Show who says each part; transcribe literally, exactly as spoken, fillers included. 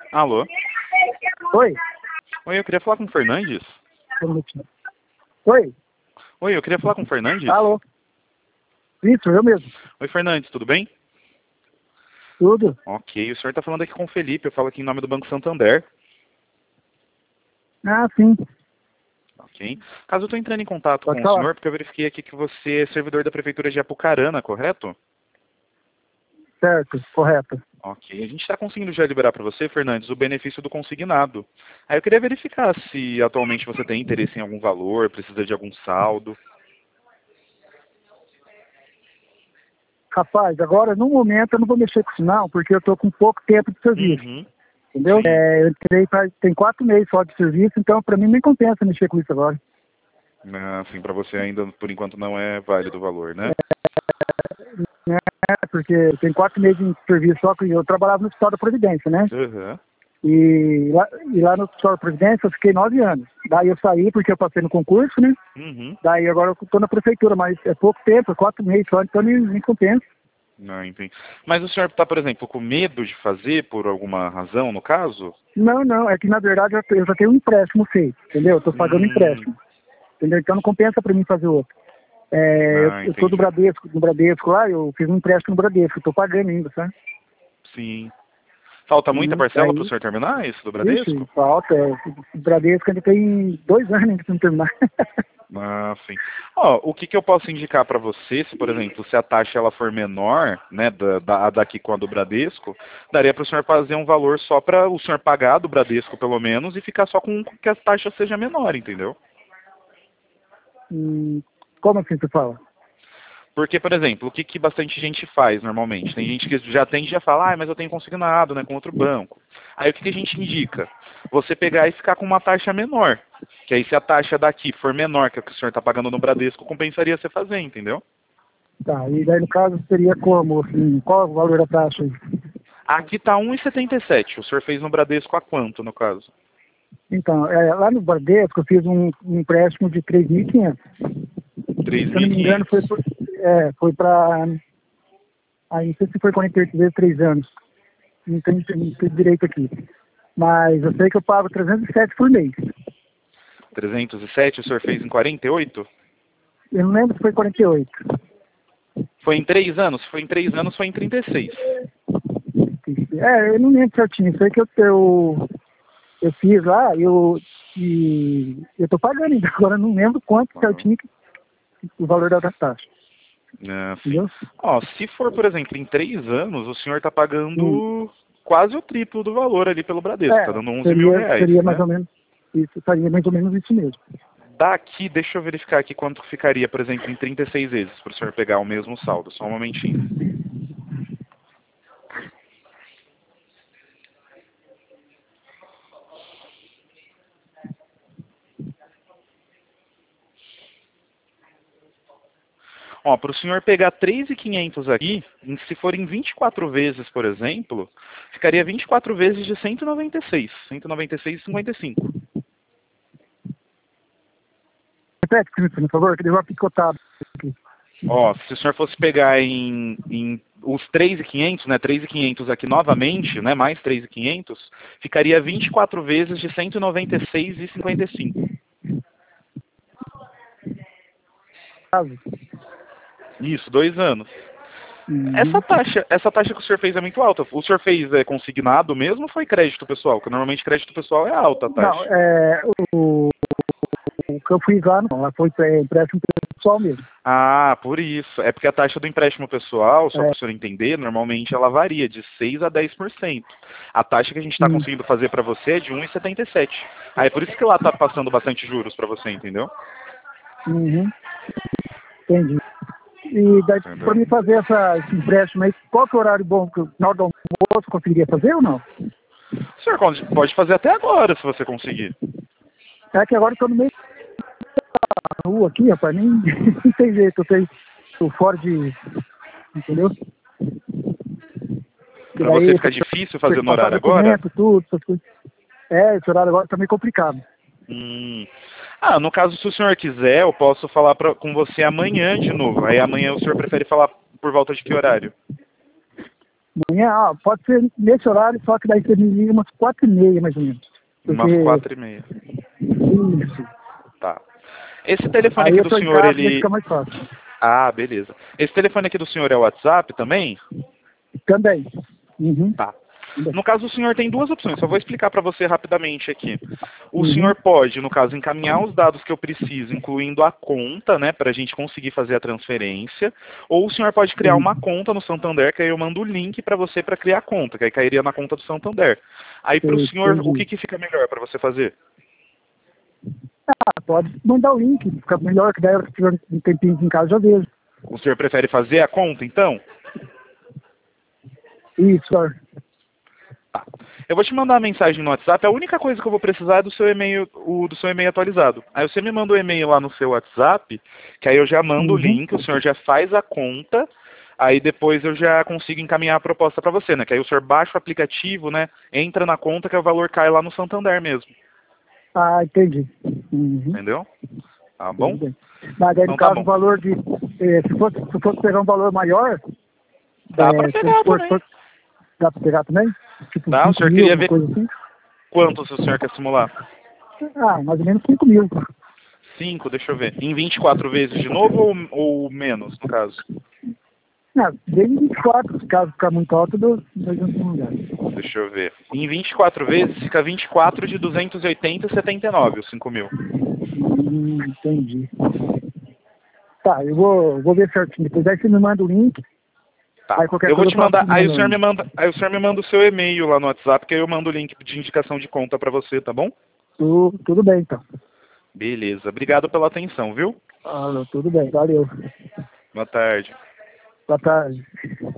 Speaker 1: Alô?
Speaker 2: Oi?
Speaker 1: Oi, eu queria falar com o Fernandes.
Speaker 2: Um minutinho. Oi?
Speaker 1: Oi, eu queria falar com o Fernandes.
Speaker 2: Alô? Isso, eu mesmo.
Speaker 1: Oi, Fernandes, tudo bem?
Speaker 2: Tudo?
Speaker 1: Ok, o senhor está falando aqui com o Felipe, eu falo aqui em nome do Banco Santander.
Speaker 2: Ah, sim.
Speaker 1: Ok. Caso eu estou entrando em contato
Speaker 2: Pode
Speaker 1: com o
Speaker 2: falar.
Speaker 1: senhor, porque eu verifiquei aqui que você é servidor da Prefeitura de Apucarana, correto?
Speaker 2: Certo, correto.
Speaker 1: Ok, a gente está conseguindo já liberar para você, Fernandes, o benefício do consignado. Aí eu queria verificar se atualmente você tem interesse em algum valor, precisa de algum saldo.
Speaker 2: Rapaz, agora no momento eu não vou mexer com isso não, porque eu tô com pouco tempo de serviço.
Speaker 1: Uhum.
Speaker 2: Entendeu?
Speaker 1: Sim.
Speaker 2: É, eu entrei faz, tem quatro meses só de serviço, então pra mim nem compensa mexer com isso agora.
Speaker 1: Ah, assim, para você ainda, por enquanto, não é válido o valor, né?
Speaker 2: Né? Porque tem quatro meses de serviço só que eu trabalhava no Hospital da Providência, né?
Speaker 1: Uhum.
Speaker 2: E lá, e lá no Hospital da Providência eu fiquei nove anos. Daí eu saí porque eu passei no concurso, né?
Speaker 1: Uhum.
Speaker 2: Daí agora eu tô na prefeitura, mas é pouco tempo, é quatro meses só, então nem, nem compensa.
Speaker 1: Não, entendi. Mas o senhor está, por exemplo, com medo de fazer por alguma razão, no caso?
Speaker 2: Não, não, é que na verdade eu eu já tenho um empréstimo feito, entendeu? Eu tô pagando
Speaker 1: Hum.
Speaker 2: empréstimo, entendeu? Então não compensa pra mim fazer outro. É, eu,
Speaker 1: Ah,
Speaker 2: eu tô do
Speaker 1: entendi.
Speaker 2: Bradesco, do Bradesco lá, eu fiz um empréstimo no Bradesco, eu tô pagando ainda, sabe?
Speaker 1: Sim. Falta muita
Speaker 2: Uhum.
Speaker 1: parcela para o
Speaker 2: Daí,
Speaker 1: senhor terminar isso do
Speaker 2: vixe,
Speaker 1: Bradesco?
Speaker 2: falta, é, o Bradesco ainda tem dois anos ainda pra não terminar.
Speaker 1: Ah, sim. Ó, o que, que eu posso indicar para você, se por exemplo, se a taxa ela for menor, né, da, da daqui com a do Bradesco, daria para o senhor fazer um valor só para o senhor pagar do Bradesco pelo menos e ficar só com que a taxa seja menor, entendeu?
Speaker 2: Hum, como assim você fala?
Speaker 1: Porque, por exemplo, o que, que bastante gente faz normalmente? Tem gente que já tem já fala, ah, mas eu tenho consignado, né, com outro banco. Aí o que, que a gente indica? Você pegar e ficar com uma taxa menor. Que aí se a taxa daqui for menor que a que o senhor está pagando no Bradesco, compensaria você fazer, entendeu?
Speaker 2: Tá, e daí no caso seria como, assim, qual é o valor da taxa aí?
Speaker 1: Aqui está um e setenta e sete. O senhor fez no Bradesco a quanto, no caso?
Speaker 2: Então, é, lá no Bradesco eu fiz um, um empréstimo de três mil e quinhentos.
Speaker 1: três
Speaker 2: Se eu
Speaker 1: mil
Speaker 2: não
Speaker 1: e
Speaker 2: me engano foi,
Speaker 1: quinhentos.
Speaker 2: por- é, foi para, aí não sei se foi quarenta e oito vezes três anos, não tenho, não tenho direito aqui. Mas eu sei que eu pago trezentos e sete por mês.
Speaker 1: trezentos e sete o senhor fez em quarenta e oito?
Speaker 2: Eu não lembro se foi quarenta e oito.
Speaker 1: Foi em três anos? Se foi em três anos, foi em trinta e seis.
Speaker 2: É, eu não lembro certinho. Sei que eu, eu, eu fiz lá, eu, e eu tô pagando ainda. Agora eu não lembro quanto
Speaker 1: Ah,
Speaker 2: certinho que- o valor da taxa.
Speaker 1: ah, sim.
Speaker 2: Entendeu?
Speaker 1: Ó, se for, por exemplo, em três anos, o senhor está
Speaker 2: Hum.
Speaker 1: pagando quase o triplo do valor ali pelo Bradesco. Está
Speaker 2: É,
Speaker 1: dando onze mil
Speaker 2: seria,
Speaker 1: reais,
Speaker 2: seria mais
Speaker 1: né?
Speaker 2: ou menos isso, faria mais ou menos isso mesmo.
Speaker 1: Daqui, deixa eu verificar aqui quanto ficaria, por exemplo, em trinta e seis vezes, para o senhor pegar o mesmo saldo. Só um momentinho. Ó, para o senhor pegar três mil e quinhentos aqui, em- se for em vinte e quatro vezes, por exemplo, ficaria vinte e quatro vezes de cento e noventa e seis. cento e noventa e seis e cinquenta e cinco.
Speaker 2: Repete, por favor, que deu uma picotada aqui.
Speaker 1: Ó, se o senhor fosse pegar em, em os três mil e quinhentos, né, três mil e quinhentos aqui novamente, né, mais três mil e quinhentos, ficaria vinte e quatro vezes de cento e noventa e seis e cinquenta e cinco.
Speaker 2: Caso.
Speaker 1: Isso, dois anos. Essa
Speaker 2: Uhum.
Speaker 1: taxa, essa taxa que o senhor fez é muito alta. O senhor fez é, consignado mesmo ou foi crédito pessoal? Porque normalmente crédito pessoal é alta a
Speaker 2: Não,
Speaker 1: taxa.
Speaker 2: é, o, o que eu fiz lá não, lá foi pré- empréstimo pessoal mesmo.
Speaker 1: Ah, por isso. É porque a taxa do empréstimo pessoal, só para
Speaker 2: É,
Speaker 1: o senhor entender, normalmente ela varia de seis a dez por cento. A taxa que a gente está
Speaker 2: hum,
Speaker 1: conseguindo fazer para você é de um e setenta e sete. Aí é por isso que lá está passando bastante juros para você, entendeu?
Speaker 2: uhum, entendi. E daí, para
Speaker 1: Entendeu?
Speaker 2: mim fazer essa, esse empréstimo aí, qual que é o horário bom que no final do almoço eu conseguiria fazer ou não?
Speaker 1: O senhor pode pode fazer até agora, se você conseguir.
Speaker 2: É que agora eu tô no meio da rua aqui, rapaz, nem, não tem jeito, eu tenho, tô fora de, entendeu? E
Speaker 1: Para você
Speaker 2: daí,
Speaker 1: ficar difícil
Speaker 2: tem
Speaker 1: fazer
Speaker 2: que
Speaker 1: no
Speaker 2: passar
Speaker 1: horário agora?
Speaker 2: documento, tudo, essas coisas. É, esse horário agora tá meio complicado.
Speaker 1: Hum. Ah, no caso, se o senhor quiser, eu posso falar pra, com você amanhã de novo. Aí amanhã o senhor prefere falar por volta de que horário?
Speaker 2: Amanhã, ah, pode ser nesse horário, só que daí você me liga umas quatro e meia, mais ou menos. Porque...
Speaker 1: Umas quatro e meia.
Speaker 2: Isso.
Speaker 1: Tá. Esse telefone
Speaker 2: Aí
Speaker 1: aqui
Speaker 2: eu
Speaker 1: do
Speaker 2: tô em
Speaker 1: senhor,
Speaker 2: casa, vai
Speaker 1: ele...
Speaker 2: ficar mais fácil.
Speaker 1: Ah, beleza. Esse telefone aqui do senhor é o WhatsApp também?
Speaker 2: Também. Uhum.
Speaker 1: Tá.
Speaker 2: Também.
Speaker 1: No caso, o senhor tem duas opções, só vou explicar para você rapidamente aqui. O
Speaker 2: Uhum.
Speaker 1: senhor pode, no caso, encaminhar os dados que eu preciso, incluindo a conta, né, para a gente conseguir fazer a transferência, ou o senhor pode criar
Speaker 2: Sim.
Speaker 1: uma conta no Santander, que aí eu mando o link para você para criar a conta, que aí cairia na conta do Santander. Aí para o senhor, o
Speaker 2: Entendi.
Speaker 1: que, que fica melhor para você fazer?
Speaker 2: Ah, pode mandar o link, fica melhor, que daí eu tiver um tempinho aqui em casa já vejo.
Speaker 1: O senhor prefere fazer a conta, então?
Speaker 2: Isso, senhor.
Speaker 1: Tá. Eu vou te mandar uma mensagem no WhatsApp. A única coisa que eu vou precisar é do seu e-mail, o do seu e-mail atualizado. Aí você me manda o e-mail lá no seu WhatsApp, que aí eu já mando o
Speaker 2: Uhum.
Speaker 1: link, o senhor já faz a conta, aí depois eu já consigo encaminhar a proposta para você, né? Que aí o senhor baixa o aplicativo, né? Entra na conta que o valor cai lá no Santander mesmo.
Speaker 2: Ah, entendi. Uhum.
Speaker 1: Entendeu? Tá
Speaker 2: Tudo
Speaker 1: bom?
Speaker 2: bem. Mas aí, no
Speaker 1: Então tá
Speaker 2: caso, o
Speaker 1: bom.
Speaker 2: valor de... eh, se, fosse, se fosse pegar um valor maior,
Speaker 1: Dá pra
Speaker 2: eh,
Speaker 1: pegar
Speaker 2: vamos supor, se
Speaker 1: também.
Speaker 2: fosse, dá pra pegar também? Tipo
Speaker 1: Dá, o
Speaker 2: cinco
Speaker 1: senhor
Speaker 2: mil,
Speaker 1: queria
Speaker 2: alguma
Speaker 1: ver
Speaker 2: coisa assim?
Speaker 1: quantos o senhor quer simular?
Speaker 2: Ah, mais ou menos cinco mil.
Speaker 1: Cinco, deixa eu ver. Em vinte e quatro vezes de novo ou, ou menos, no caso?
Speaker 2: Ah, bem vinte e quatro, se caso ficar muito alto, eu dou dois anos no lugar.
Speaker 1: Deixa eu ver. Em vinte e quatro vezes fica vinte e quatro de duzentos e oitenta e setenta e nove, os cinco mil.
Speaker 2: Hum, entendi. Tá, eu vou, vou ver certinho. Depois aí você me manda o link.
Speaker 1: Tá.
Speaker 2: Aí qualquer
Speaker 1: Eu vou
Speaker 2: coisa
Speaker 1: te
Speaker 2: eu faço
Speaker 1: mandar,
Speaker 2: tudo
Speaker 1: aí o
Speaker 2: no
Speaker 1: senhor me
Speaker 2: nome.
Speaker 1: manda, aí o senhor me manda o seu e-mail lá no WhatsApp, que aí eu mando o link de indicação de conta pra você, tá bom?
Speaker 2: Tu, tudo bem, então.
Speaker 1: Beleza. Obrigado pela atenção, viu?
Speaker 2: Ah, tudo bem, valeu.
Speaker 1: Boa tarde.
Speaker 2: Boa tarde.